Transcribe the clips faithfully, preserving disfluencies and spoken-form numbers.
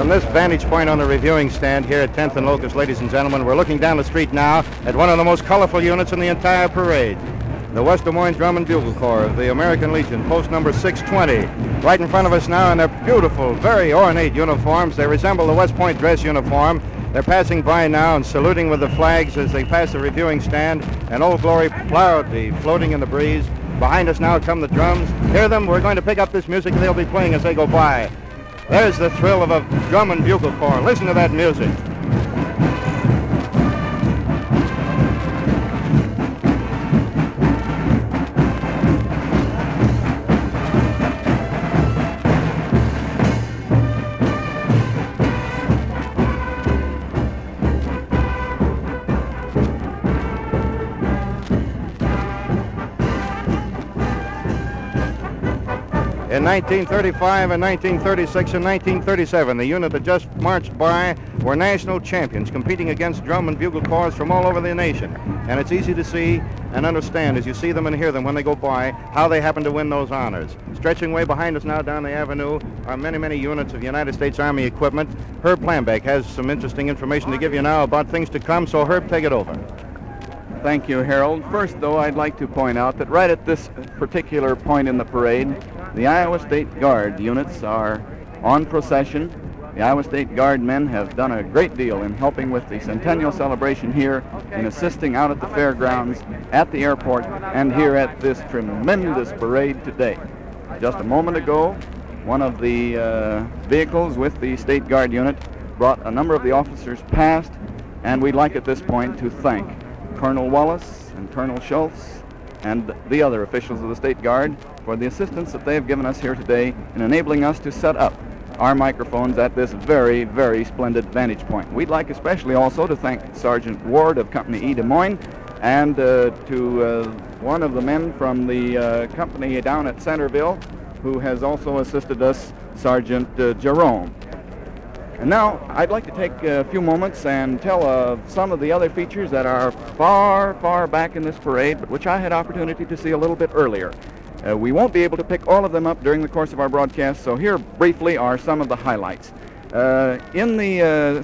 this vantage point on the reviewing stand here at tenth and Locust, ladies and gentlemen, we're looking down the street now at one of the most colorful units in the entire parade. The West Des Moines Drum and Bugle Corps of the American Legion, post number six twenty. Right in front of us now in their beautiful, very ornate uniforms. They resemble the West Point dress uniform. They're passing by now and saluting with the flags as they pass the reviewing stand, and Old Glory proudly floating in the breeze. Behind us now come the drums. Hear them. We're going to pick up this music and they'll be playing as they go by. There's the thrill of a drum and bugle corps. Listen to that music. In nineteen thirty-five and nineteen thirty-six and nineteen thirty-seven, the unit that just marched by were national champions, competing against drum and bugle corps from all over the nation. And it's easy to see and understand as you see them and hear them when they go by how they happen to win those honors. Stretching way behind us now down the avenue are many, many units of United States Army equipment. Herb Plambeck has some interesting information to give you now about things to come, so Herb, take it over. Thank you, Harold. First, though, I'd like to point out that right at this particular point in the parade, the Iowa State Guard units are on procession. The Iowa State Guard men have done a great deal in helping with the centennial celebration here, in assisting out at the fairgrounds, at the airport, and here at this tremendous parade today. Just a moment ago, one of the uh, vehicles with the State Guard unit brought a number of the officers past, and we'd like at this point to thank Colonel Wallace and Colonel Schultz and the other officials of the State Guard for the assistance that they have given us here today in enabling us to set up our microphones at this very, very splendid vantage point. We'd like especially also to thank Sergeant Ward of Company E Des Moines and uh, to uh, one of the men from the uh, company down at Centerville who has also assisted us, Sergeant uh, Jerome. And now, I'd like to take a few moments and tell of some of the other features that are far, far back in this parade, but which I had opportunity to see a little bit earlier. Uh, we won't be able to pick all of them up during the course of our broadcast, so here briefly are some of the highlights. Uh, in the uh,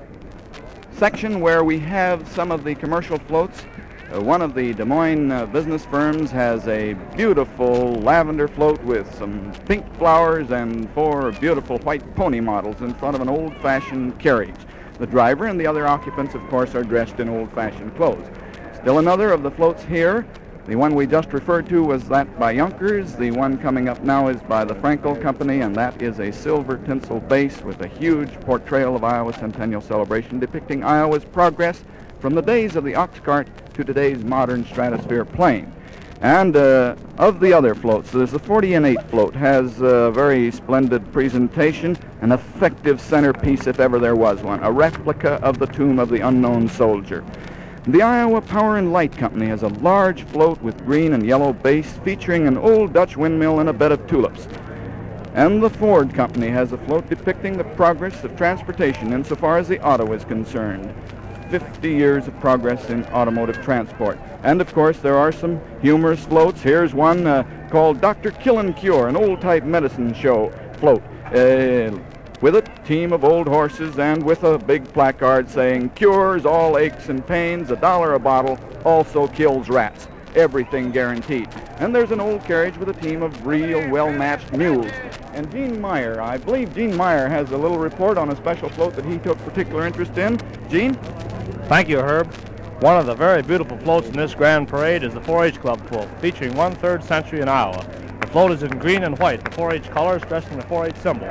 section where we have some of the commercial floats, Uh, one of the Des Moines uh, business firms has a beautiful lavender float with some pink flowers and four beautiful white pony models in front of an old-fashioned carriage. The driver and the other occupants, of course, are dressed in old-fashioned clothes. Still another of the floats here. The one we just referred to was that by Yonkers. The one coming up now is by the Frankel Company, and that is a silver tinsel base with a huge portrayal of Iowa's centennial celebration depicting Iowa's progress from the days of the ox cart to today's modern stratosphere plane. And uh, of the other floats, there's the forty and eight float, has a very splendid presentation, an effective centerpiece if ever there was one, a replica of the tomb of the unknown soldier. The Iowa Power and Light Company has a large float with green and yellow base featuring an old Dutch windmill and a bed of tulips. And the Ford Company has a float depicting the progress of transportation insofar as the auto is concerned. fifty years of progress in automotive transport. And of course there are some humorous floats. Here's one uh, called Doctor Kill and Cure, an old-type medicine show float, uh, with a team of old horses and with a big placard saying, cures all aches and pains, a dollar a bottle, also kills rats, everything guaranteed. And there's an old carriage with a team of real well-matched mules. And Gene Meyer, I believe Gene Meyer has a little report on a special float that he took particular interest in. Gene? Thank you, Herb. One of the very beautiful floats in this grand parade is the four H Club float, featuring one-third century in Iowa. The float is in green and white, the four H colors dressing the four H symbol.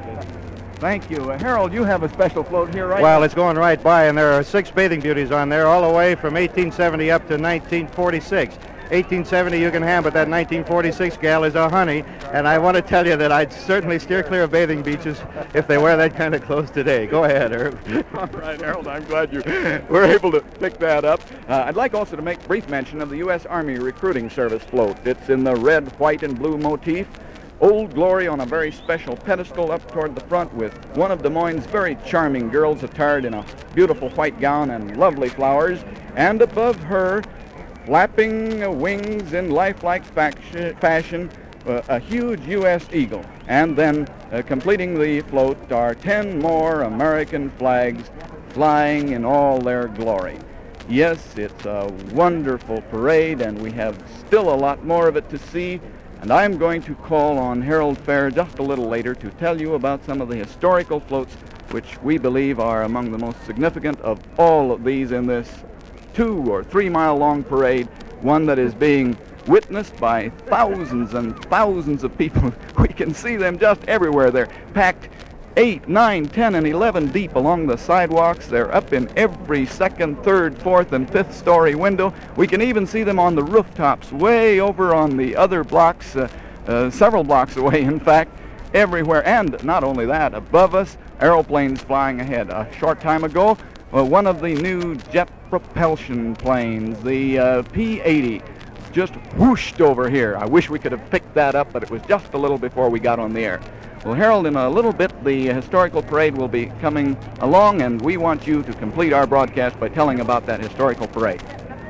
Thank you. Uh, Harold, you have a special float here, right? Well, it's going right by, and there are six bathing beauties on there all the way from eighteen seventy up to nineteen forty-six. eighteen seventy you can have, but that nineteen forty-six gal is a honey, and I want to tell you that I'd certainly steer clear of bathing beaches if they wear that kind of clothes today. Go ahead, Herb. All right, Harold, I'm glad you were able to pick that up. Uh, I'd like also to make brief mention of the U S Army Recruiting Service float. It's in the red, white, and blue motif. Old Glory on a very special pedestal up toward the front with one of Des Moines' very charming girls attired in a beautiful white gown and lovely flowers, and above her, flapping wings in lifelike fashion, uh, a huge U S Eagle. And then uh, completing the float are ten more American flags flying in all their glory. Yes, it's a wonderful parade, and we have still a lot more of it to see. And I'm going to call on Harold Fair just a little later to tell you about some of the historical floats which we believe are among the most significant of all of these in this two or three mile long parade, one that is being witnessed by thousands and thousands of people. We can see them just everywhere. They're packed eight, nine, ten, and eleven deep along the sidewalks. They're up in every second, third, fourth, and fifth story window. We can even see them on the rooftops way over on the other blocks, uh, uh, several blocks away, in fact, everywhere. And not only that, above us, aeroplanes flying ahead. A short time ago, uh, one of the new jet propulsion planes, the uh, P eighty, just whooshed over here. I wish we could have picked that up, but it was just a little before we got on the air. Well, Harold, in a little bit, the historical parade will be coming along, and we want you to complete our broadcast by telling about that historical parade.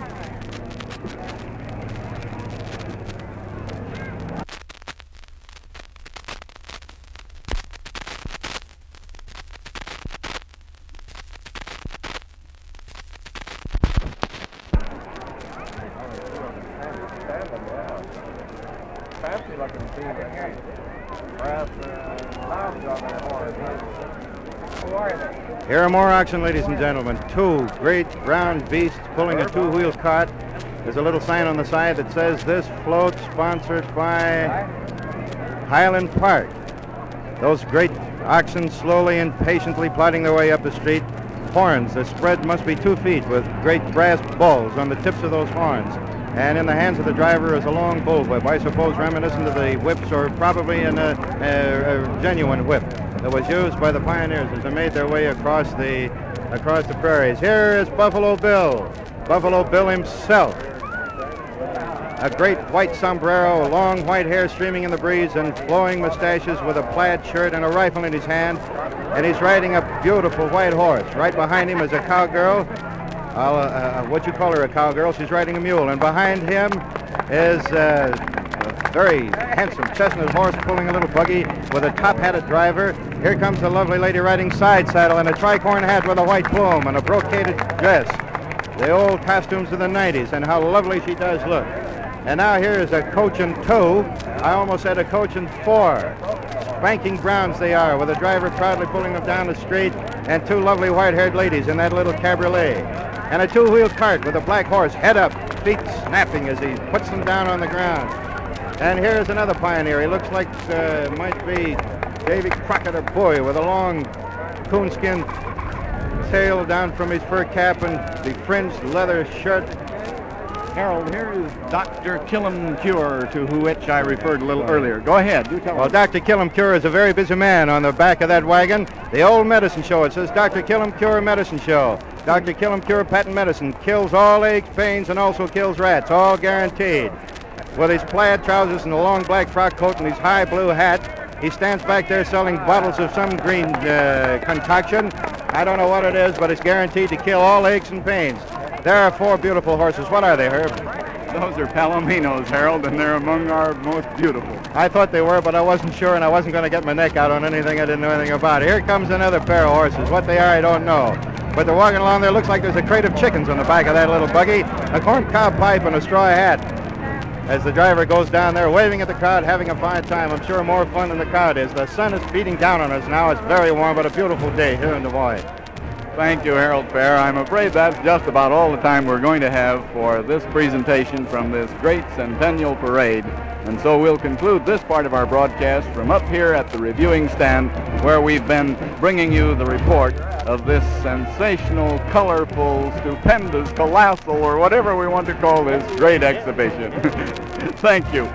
Here are more oxen, ladies and gentlemen. Two great round beasts pulling a two-wheel cart. There's a little sign on the side that says this float sponsored by Highland Park. Those great oxen slowly and patiently plodding their way up the street. Horns that spread must be two feet with great brass balls on the tips of those horns. And in the hands of the driver is a long bullwhip, I suppose reminiscent of the whips, or probably in a, a, a genuine whip that was used by the pioneers as they made their way across the across the prairies. Here is Buffalo Bill, Buffalo Bill himself. A great white sombrero, long white hair streaming in the breeze, and flowing mustaches with a plaid shirt and a rifle in his hand. And he's riding a beautiful white horse. Right behind him is a cowgirl. Uh, uh, what you call her, a cowgirl? She's riding a mule. And behind him is uh, a very handsome chestnut horse pulling a little buggy with a top-hatted driver. Here comes a lovely lady riding side saddle in a tricorn hat with a white plume and a brocaded dress. The old costumes of the nineties, and how lovely she does look. And now here is a coach and two. I almost said a coach and four. Spanking browns they are, with a driver proudly pulling them down the street, and two lovely white-haired ladies in that little cabriolet. And a two-wheel cart with a black horse, head up, feet snapping as he puts them down on the ground. And here's another pioneer. He looks like uh, might be Davy Crockett or Boy, with a long coonskin tail down from his fur cap and the fringed leather shirt. Harold, here is Doctor Killam Cure, to which I referred a little earlier. Go ahead, do tell Well, us. Doctor Killam Cure is a very busy man on the back of that wagon. The old medicine show. It says Doctor Killam Cure Medicine Show. Doctor Killam Cure Patent Medicine kills all aches, pains, and also kills rats, all guaranteed. With his plaid trousers and a long black frock coat and his high blue hat, he stands back there selling bottles of some green uh, concoction. I don't know what it is, but it's guaranteed to kill all aches and pains. There are four beautiful horses. What are they, Herb? Those are Palominos, Harold, and they're among our most beautiful. I thought they were, but I wasn't sure, and I wasn't going to get my neck out on anything I didn't know anything about. Here comes another pair of horses. What they are, I don't know. But they're walking along there. Looks like there's a crate of chickens on the back of that little buggy, a corn cob pipe, and a straw hat. As the driver goes down there, waving at the crowd, having a fine time. I'm sure more fun than the crowd is. The sun is beating down on us now. It's very warm, but a beautiful day here in Des Moines. Thank you, Harold Fair. I'm afraid that's just about all the time we're going to have for this presentation from this great Centennial Parade. And so we'll conclude this part of our broadcast from up here at the reviewing stand, where we've been bringing you the report of this sensational, colorful, stupendous, colossal, or whatever we want to call this great exhibition. Thank you.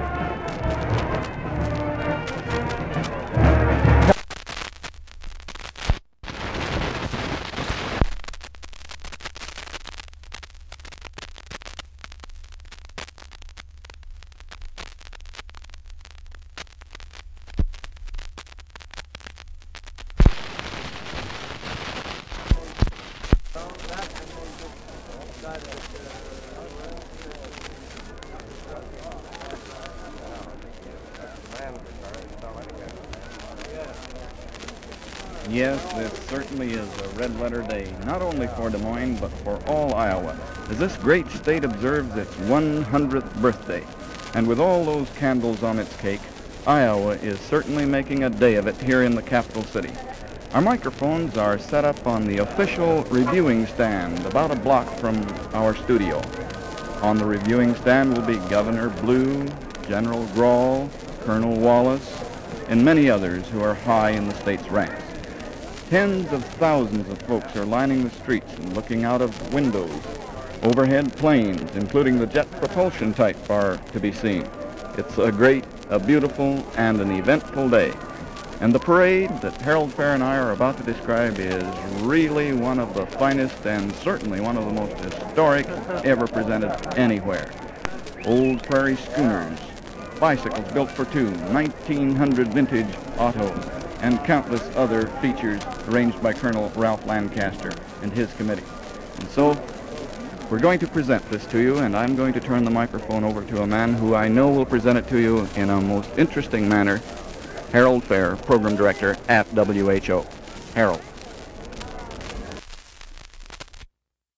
Yes, this certainly is a red letter day, not only for Des Moines, but for all Iowa, as this great state observes its one hundredth birthday. And with all those candles on its cake, Iowa is certainly making a day of it here in the capital city. Our microphones are set up on the official reviewing stand about a block from our studio. On the reviewing stand will be Governor Blue, General Grawl, Colonel Wallace, and many others who are high in the state's ranks. Tens of thousands of folks are lining the streets and looking out of windows. Overhead planes, including the jet propulsion type, are to be seen. It's a great, a beautiful, and an eventful day. And the parade that Harold Fair and I are about to describe is really one of the finest and certainly one of the most historic ever presented anywhere. Old prairie schooners, bicycles built for two, nineteen hundred vintage autos, and countless other features arranged by Colonel Ralph Lancaster and his committee. And so, we're going to present this to you, and I'm going to turn the microphone over to a man who I know will present it to you in a most interesting manner, Harold Fair, Program Director at W H O. Harold.